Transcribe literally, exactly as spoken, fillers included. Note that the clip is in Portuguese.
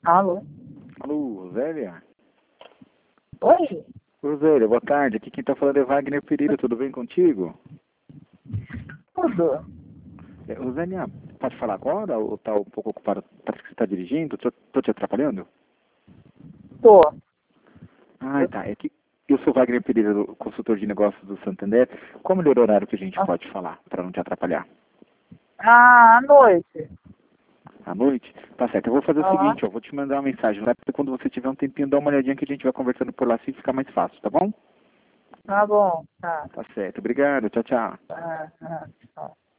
Alô? Alô, Rosélia? Oi? Rosélia, boa tarde. Aqui quem tá falando é Wagner Pereira. Tudo bem contigo? Tudo? É, Rosélia, pode falar agora ou tá um pouco ocupado? Parece que você tá dirigindo? Tô, tô te atrapalhando? Tô. Ah, tá. É que eu sou Wagner Pereira, do- consultor de negócios do Santander. Qual o melhor horário que a gente Ah, pode falar, para não te atrapalhar? ah, à noite. À noite? Tá certo. Eu vou fazer o Aham. seguinte, ó. Vou te mandar uma mensagem lá, porque quando você tiver um tempinho, dá uma olhadinha que a gente vai conversando por lá, assim fica mais fácil, tá bom? Tá bom. Tá. Tá certo. Obrigado. Tchau, tchau. Tá, tá, tá.